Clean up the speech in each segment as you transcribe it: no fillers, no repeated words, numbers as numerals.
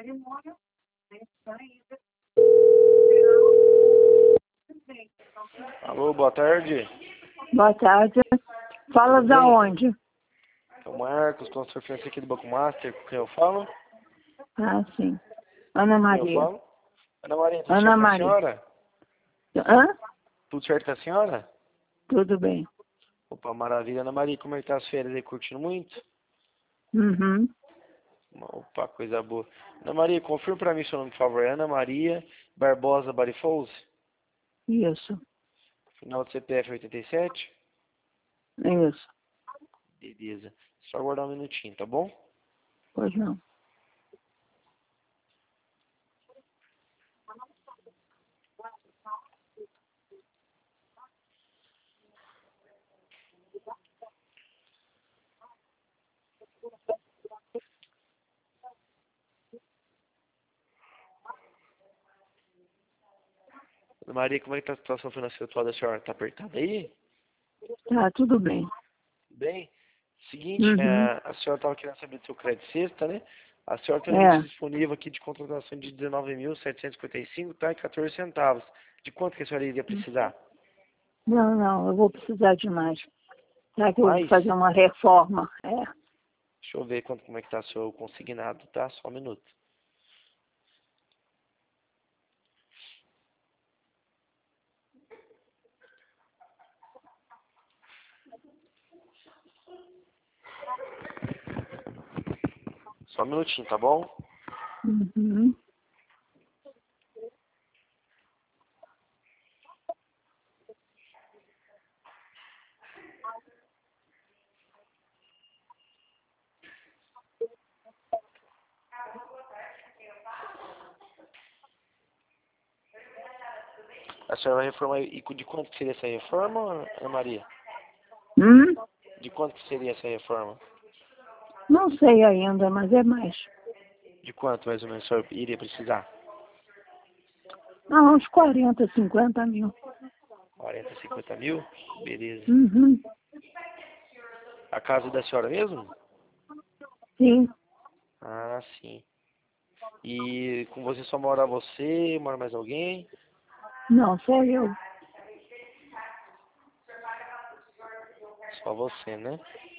Alô, boa tarde. Boa tarde. Fala Tudo da bem? onde? É o Marcos, consultor financeiro aqui do Banco Master. Com quem eu falo? Ah, sim. Ana Com quem eu Maria. falo? Ana Maria, tudo Ana certo com a Maria. senhora? Hã? Tudo certo com a senhora? Tudo bem. Opa, maravilha. Ana Maria, como é que tá as férias aí? Curtindo muito? Uhum. Opa, coisa boa. Ana Maria, confirma pra mim seu nome, por favor. É Ana Maria Barbosa Barifous? Isso. Final do CPF 87? Isso. Beleza. Só aguardar um minutinho, tá bom? Pois não. Ana Maria, como é que tá a situação financeira atual da senhora? Tá apertada aí? Tá, tudo bem. Bem, seguinte, Uhum. a senhora estava querendo saber do seu crédito sexta, né? A senhora tem um limite É. disponível aqui de contratação de 19.755, tá? E 14 centavos. De quanto que a senhora iria precisar? Não, não, eu vou precisar de mais. Já que eu vou Mais? fazer uma reforma. É. Deixa eu ver como é que tá seu consignado, tá? Só um minuto. Só um minutinho, tá bom? Uhum. A senhora vai reformar, e de quanto que seria essa reforma, Ana Maria? Hum? De quanto que seria essa reforma? Não sei ainda, mas é mais. De quanto mais ou menos a senhora iria precisar? Ah, uns 40, 50 mil. 40, 50 mil? Beleza. Uhum. A casa é da senhora mesmo? Sim. Ah, sim. E com você só mora você, mora mais alguém? Não, só eu. Só você, né?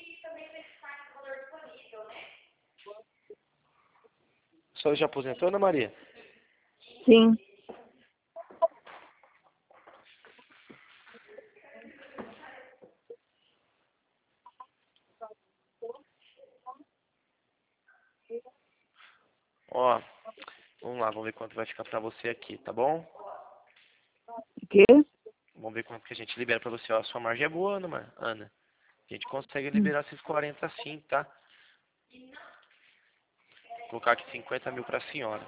A senhora já aposentou, Ana Maria? Sim. Ó, vamos lá, vamos ver quanto vai ficar pra você aqui, tá bom? O quê? Vamos ver quanto que a gente libera pra você. Ó, a sua margem é boa, Ana. A gente consegue Hum. liberar esses 40 sim, tá? Vou colocar aqui 50 mil pra senhora.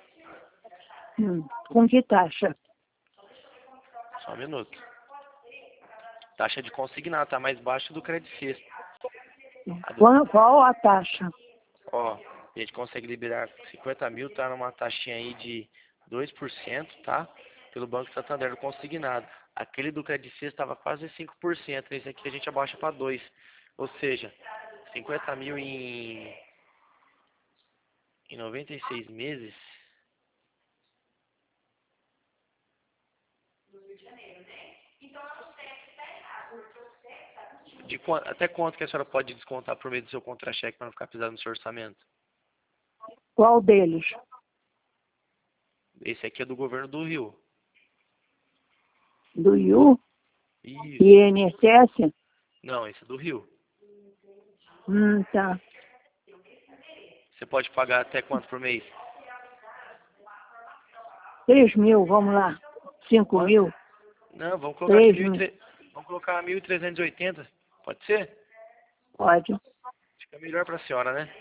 Com que taxa? Só um minuto. Taxa de consignado, tá mais baixa do crédito sexto. Qual a taxa? Ó, a gente consegue liberar 50 mil, tá numa taxinha aí de 2%, tá? Pelo Banco Santander, consignado. Aquele do crédito sexto estava quase 5%. Esse aqui a gente abaixa para 2%. Ou seja, 50 mil em 96 meses. Até quanto que a senhora pode descontar por meio do seu contra-cheque para não ficar pesado no seu orçamento? Qual deles? Esse aqui é do governo do Rio. Do IU? Isso. INSS? Não, esse é do Rio. Tá. Você pode pagar até quanto por mês? 3 mil, vamos lá. 5 Quanto? mil? Não, vamos colocar aqui 3 mil. Vamos colocar 1.380. Pode ser? Pode. Fica melhor para a senhora, né?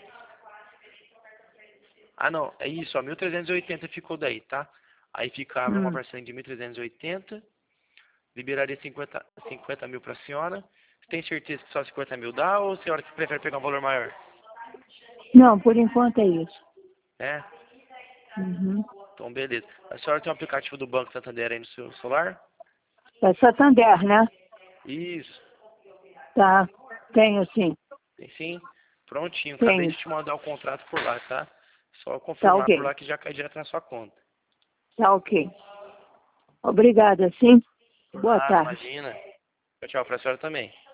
Ah, não. É isso, ó. 1.380 ficou daí, tá? Aí ficava uma Hum. parcela de 1.380. Liberaria 50 mil para a senhora. Você tem certeza que só 50 mil dá ou a senhora que prefere pegar um valor maior? Não, por enquanto é isso. É? Uhum. Então, beleza. A senhora tem um aplicativo do Banco Santander aí no seu celular? É Santander, né? Isso. Tá. Tenho sim. Tem sim? Prontinho. Acabei Tenho. de te mandar o contrato por lá, tá? Só confirmar ok. por lá que já cai direto na sua conta. Tá ok. Obrigada, sim. Boa tarde. Imagina. Tchau, pra senhora também.